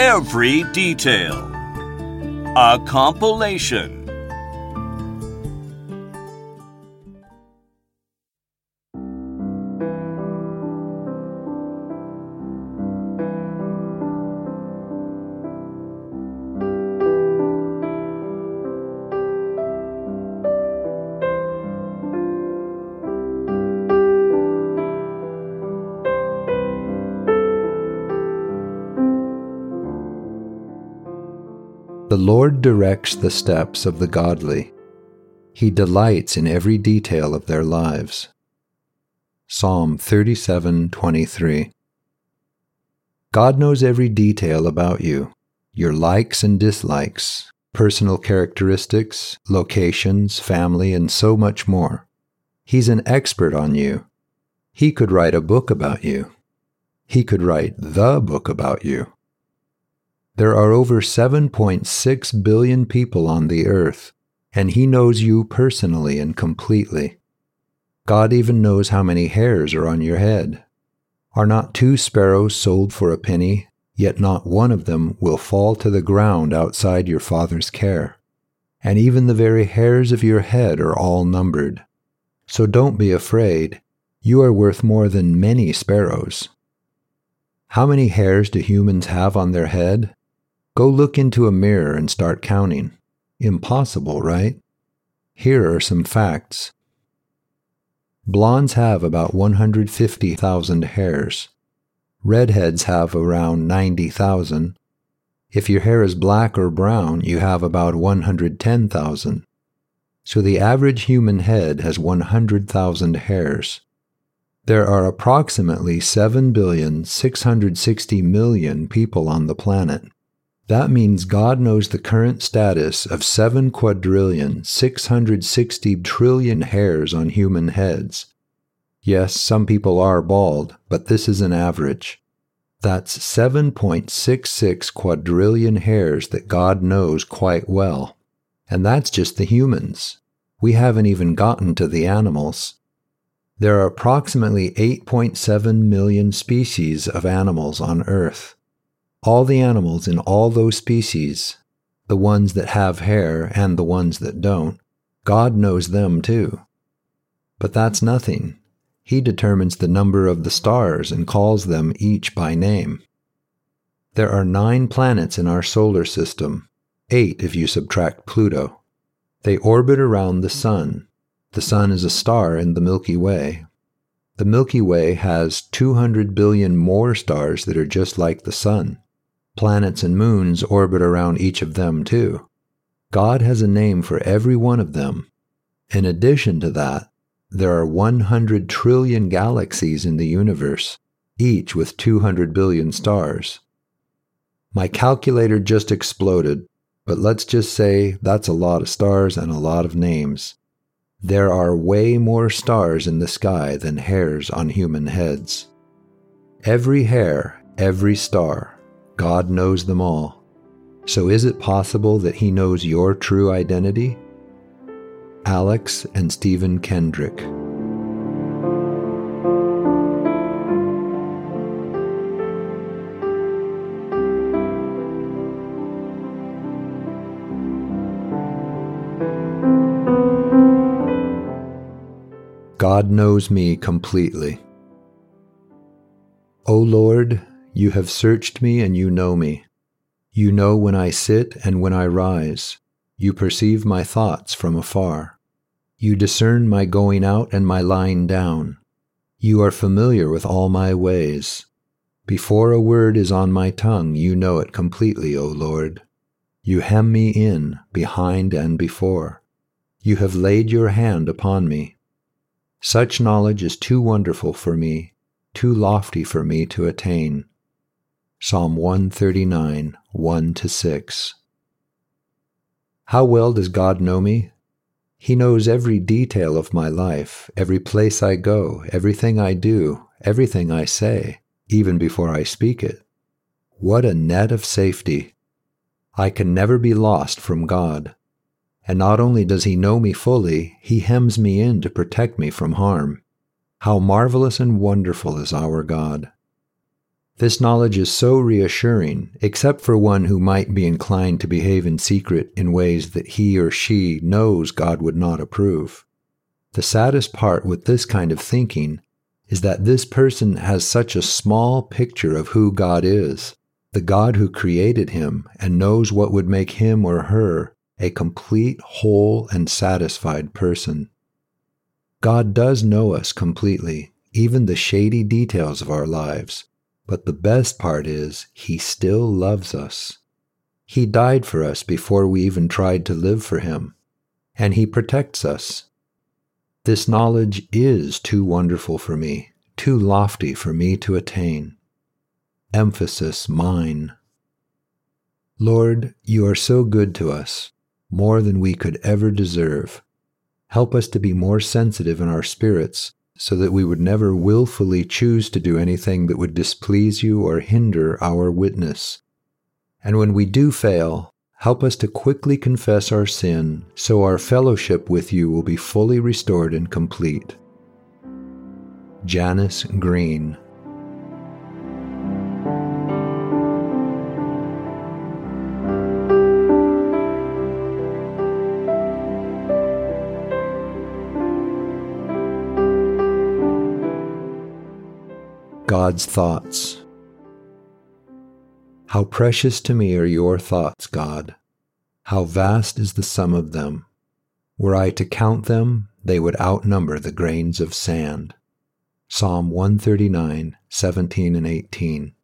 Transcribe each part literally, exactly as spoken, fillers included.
every detail. A compilation. The Lord directs the steps of the godly. He delights in every detail of their lives. Psalm thirty-seven twenty-three. God knows every detail about you, your likes and dislikes, personal characteristics, locations, family, and so much more. He's an expert on you. He could write a book about you. He could write the book about you. There are over seven point six billion people on the earth, and He knows you personally and completely. God even knows how many hairs are on your head. Are not two sparrows sold for a penny, yet not one of them will fall to the ground outside your Father's care? And even the very hairs of your head are all numbered. So don't be afraid. You are worth more than many sparrows. How many hairs do humans have on their head? Go look into a mirror and start counting. Impossible, right? Here are some facts. Blondes have about one hundred fifty thousand hairs. Redheads have around ninety thousand. If your hair is black or brown, you have about one hundred ten thousand. So the average human head has one hundred thousand hairs. There are approximately seven billion six hundred sixty million people on the planet. That means God knows the current status of seven quadrillion six hundred sixty trillion hairs on human heads. Yes, some people are bald, but this is an average. That's seven point six six quadrillion hairs that God knows quite well. And that's just the humans. We haven't even gotten to the animals. There are approximately eight point seven million species of animals on Earth. All the animals in all those species, the ones that have hair and the ones that don't, God knows them too. But that's nothing. He determines the number of the stars and calls them each by name. There are nine planets in our solar system, eight if you subtract Pluto. They orbit around the Sun. The Sun is a star in the Milky Way. The Milky Way has two hundred billion more stars that are just like the Sun. Planets and moons orbit around each of them too. God has a name for every one of them. In addition to that, there are one hundred trillion galaxies in the universe, each with two hundred billion stars. My calculator just exploded, but let's just say that's a lot of stars and a lot of names. There are way more stars in the sky than hairs on human heads. Every hair, every star, God knows them all. So is it possible that He knows your true identity? Alex and Stephen Kendrick. God knows me completely. O Lord, You have searched me and You know me. You know when I sit and when I rise. You perceive my thoughts from afar. You discern my going out and my lying down. You are familiar with all my ways. Before a word is on my tongue, You know it completely, O Lord. You hem me in, behind and before. You have laid Your hand upon me. Such knowledge is too wonderful for me, too lofty for me to attain. Psalm one thirty-nine, one to six. How well does God know me? He knows every detail of my life, every place I go, everything I do, everything I say, even before I speak it. What a net of safety! I can never be lost from God. And not only does He know me fully, He hems me in to protect me from harm. How marvelous and wonderful is our God! This knowledge is so reassuring, except for one who might be inclined to behave in secret in ways that he or she knows God would not approve. The saddest part with this kind of thinking is that this person has such a small picture of who God is, the God who created him and knows what would make him or her a complete, whole, and satisfied person. God does know us completely, even the shady details of our lives, but the best part is he still loves us. He died for us before we even tried to live for him, and he protects us. This knowledge is too wonderful for me, too lofty for me to attain. Emphasis mine. Lord, you are so good to us, more than we could ever deserve. Help us to be more sensitive in our spirits, so that we would never willfully choose to do anything that would displease you or hinder our witness. And when we do fail, help us to quickly confess our sin, so our fellowship with you will be fully restored and complete. Janice Green. God's thoughts. How precious to me are your thoughts, God. How vast is the sum of them. Were I to count them, they would outnumber the grains of sand. Psalm one thirty-nine, seventeen and eighteen.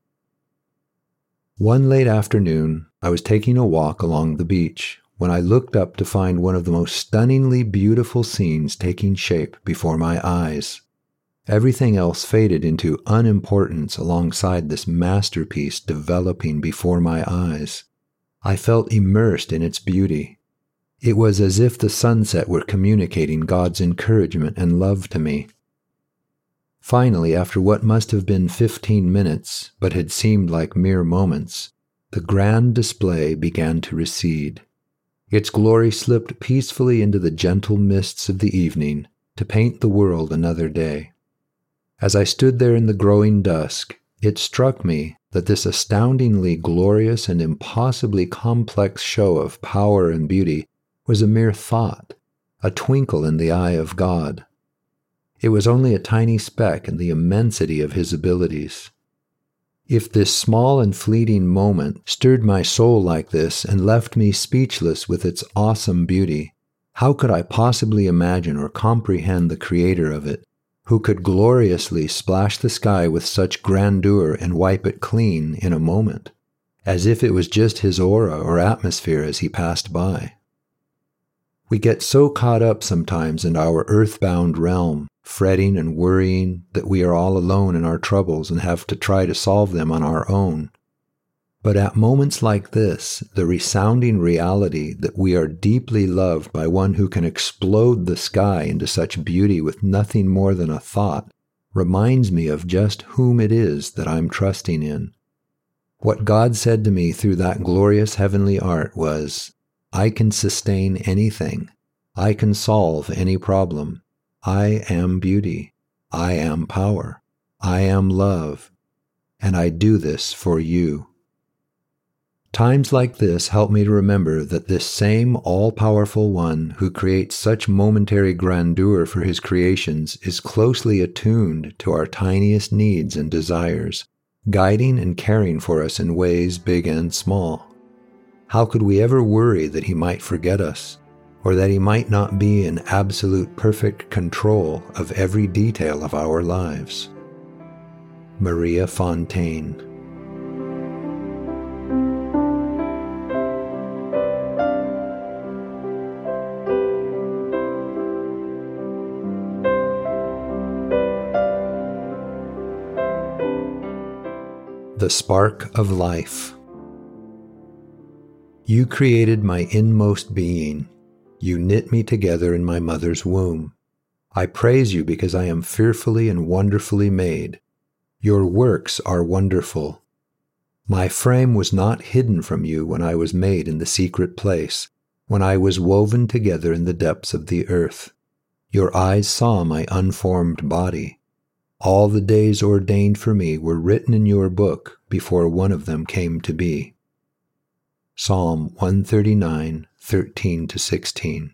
One late afternoon, I was taking a walk along the beach when I looked up to find one of the most stunningly beautiful scenes taking shape before my eyes. Everything else faded into unimportance alongside this masterpiece developing before my eyes. I felt immersed in its beauty. It was as if the sunset were communicating God's encouragement and love to me. Finally, after what must have been fifteen minutes, but had seemed like mere moments, the grand display began to recede. Its glory slipped peacefully into the gentle mists of the evening to paint the world another day. As I stood there in the growing dusk, it struck me that this astoundingly glorious and impossibly complex show of power and beauty was a mere thought, a twinkle in the eye of God. It was only a tiny speck in the immensity of his abilities. If this small and fleeting moment stirred my soul like this and left me speechless with its awesome beauty, how could I possibly imagine or comprehend the creator of it, who could gloriously splash the sky with such grandeur and wipe it clean in a moment, as if it was just his aura or atmosphere as he passed by? We get so caught up sometimes in our earthbound realm, fretting and worrying that we are all alone in our troubles and have to try to solve them on our own. But at moments like this, the resounding reality that we are deeply loved by one who can explode the sky into such beauty with nothing more than a thought reminds me of just whom it is that I'm trusting in. What God said to me through that glorious heavenly art was, I can sustain anything. I can solve any problem. I am beauty. I am power. I am love. And I do this for you. Times like this help me to remember that this same all-powerful one who creates such momentary grandeur for his creations is closely attuned to our tiniest needs and desires, guiding and caring for us in ways big and small. How could we ever worry that he might forget us, or that he might not be in absolute perfect control of every detail of our lives? Maria Fontaine. The Spark of Life. You created my inmost being. You knit me together in my mother's womb. I praise you because I am fearfully and wonderfully made. Your works are wonderful. My frame was not hidden from you when I was made in the secret place, when I was woven together in the depths of the earth. Your eyes saw my unformed body. All the days ordained for me were written in your book before one of them came to be. Psalm one thirty-nine, thirteen to sixteen.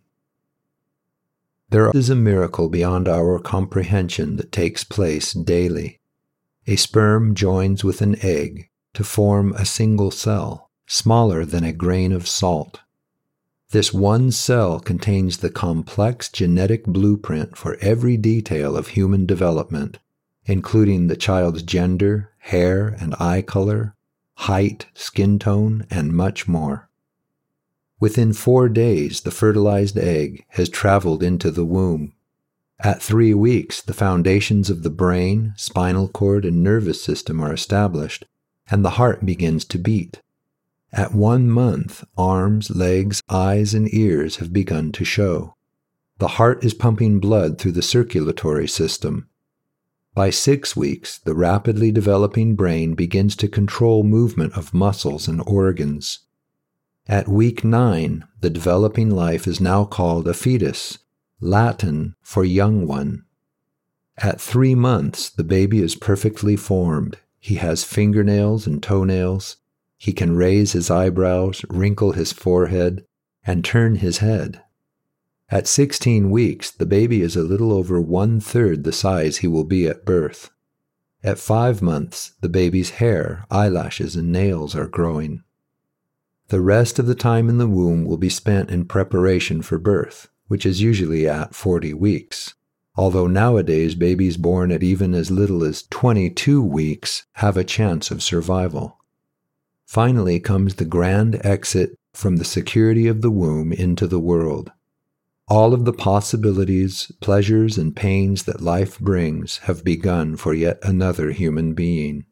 There is a miracle beyond our comprehension that takes place daily. A sperm joins with an egg to form a single cell, smaller than a grain of salt. This one cell contains the complex genetic blueprint for every detail of human development, including the child's gender, hair and eye color, height, skin tone, and much more. Within four days, the fertilized egg has traveled into the womb. At three weeks, the foundations of the brain, spinal cord, and nervous system are established, and the heart begins to beat. At one month, arms, legs, eyes, and ears have begun to show. The heart is pumping blood through the circulatory system. By six weeks, the rapidly developing brain begins to control movement of muscles and organs. At week nine, the developing life is now called a fetus, Latin for young one. At three months, the baby is perfectly formed. He has fingernails and toenails. He can raise his eyebrows, wrinkle his forehead, and turn his head. At sixteen weeks, the baby is a little over one-third the size he will be at birth. At five months, the baby's hair, eyelashes, and nails are growing. The rest of the time in the womb will be spent in preparation for birth, which is usually at forty weeks, although nowadays babies born at even as little as twenty-two weeks have a chance of survival. Finally comes the grand exit from the security of the womb into the world. All of the possibilities, pleasures, and pains that life brings have begun for yet another human being.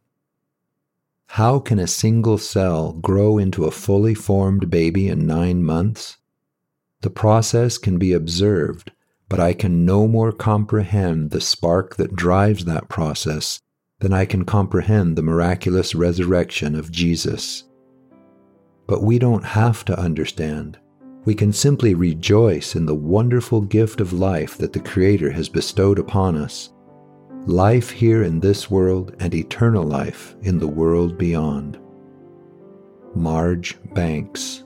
How can a single cell grow into a fully formed baby in nine months? The process can be observed, but I can no more comprehend the spark that drives that process than I can comprehend the miraculous resurrection of Jesus. But we don't have to understand. We can simply rejoice in the wonderful gift of life that the Creator has bestowed upon us. Life here in this world and eternal life in the world beyond. Marge Banks.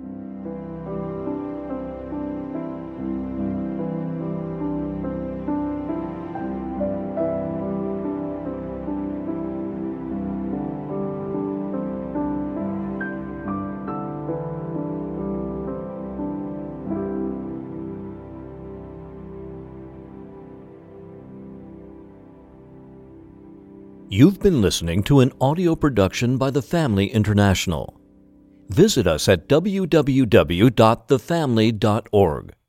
You've been listening to an audio production by The Family International. Visit us at w w w dot the family dot org.